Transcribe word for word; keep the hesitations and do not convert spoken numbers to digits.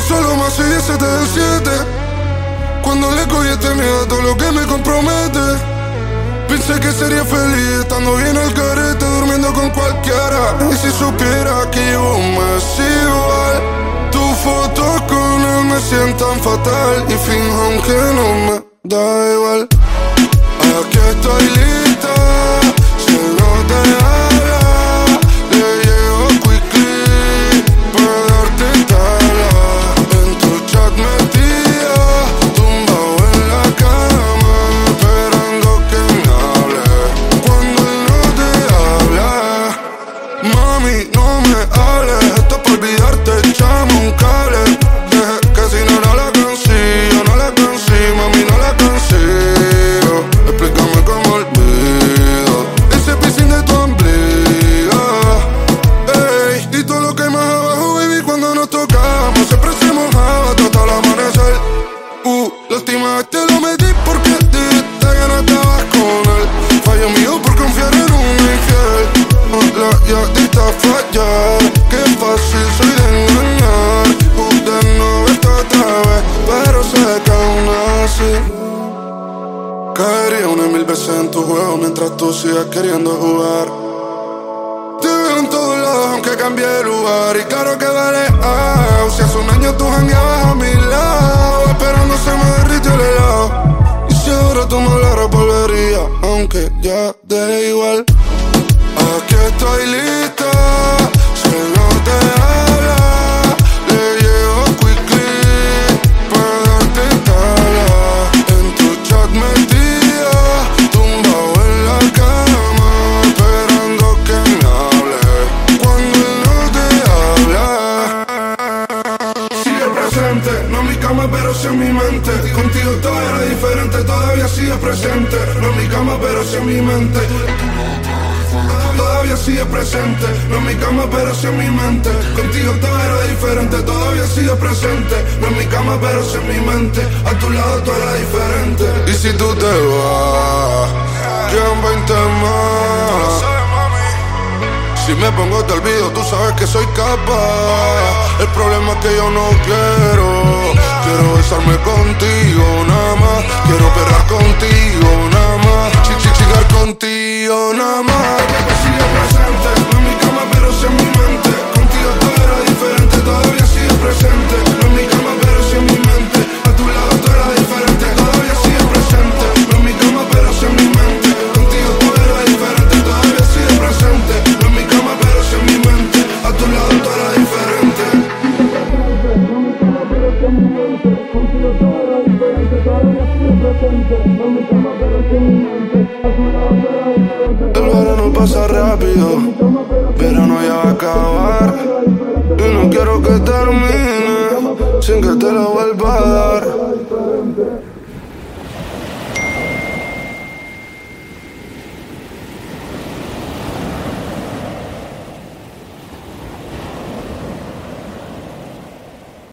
solo más seis, siete del siete. Cuando le cogí este miedo a todo lo que me compromete. Pensé que sería feliz estando bien al carete, durmiendo con cualquiera. Y si supiera que llevo un mes igual, tus fotos con él me sientan fatal. Y finjo que no me da igual. Aquí estoy lista, si él no te habla, le llego quickly para darte tala. En tu chat metida, tumbado en la cama, esperando que me hable. Cuando él no te habla, mami, no me hables. Esto es para olvidarte, echame un cable. Dejé que si no, no la consigo, no la consigo, mami, no la consigo. Explícame cómo olvido ese piscín de tu ombligo. Ey, y todo lo que más abajo, baby, cuando nos tocamos siempre se mojaba hasta el amanecer. Uh, la última vez te lo metí porque dijiste que no estabas con él. Fallo mío por confiar en un infiel. Uh, la yadita fallar, qué fácil soy de engañar. Uh, de nuevo esta otra vez, pero sé que aún así caería una y mil veces en tu juego mientras tú sigas queriendo jugar. Te veo en todos lados aunque cambié de lugar. Y claro que vale, ah, si hace un año tú jangueabas a mi lado, esperando se me derritió el helado. Y si ahora tú me hablaras volvería, aunque ya de igual. Aquí estoy lista, si él no te habla, le llego quickly para darte tala. En tu chat metida, tumbado en la cama, esperando que me hable. Cuando él no te habla, sigue presente, no en mi cama pero sí en mi mente. Contigo todo era diferente, todavía sigue presente. No en mi cama pero sí en mi mente. Todavía sigue presente, no en mi cama pero sí en mi mente. Contigo todo era diferente, todavía sigue presente. No en mi cama pero sí en mi mente. A tu lado todo era diferente. Y si tú te vas, quedan veinte más. Si me pongo te olvido, tú sabes que soy capaz. El problema es que yo no quiero. Quiero besarme contigo nada más. Quiero perrar contigo nada más. Ch -ch Chingar contigo nada más. Sigue presente, no en mi cama pero sí en mi mente. Contigo todo era diferente, todavía sigue presente. No en mi cama pero sí en mi mente. A tu lado todo era diferente, todavía sigue presente. No en mi cama pero sí en mi mente. Contigo todo era diferente, todavía sigue presente. No en mi cama pero sí en mi mente. A tu lado todo era diferente. No en mi cama pero sí en mi mente. Contigo todo era diferente, todavía sigue presente. No en mi cama pero sí en mi mente. A tu lado todo era diferente. El verano pasa rápido, verano ya va a acabar. Y no quiero que termine sin que te lo vuelva a dar.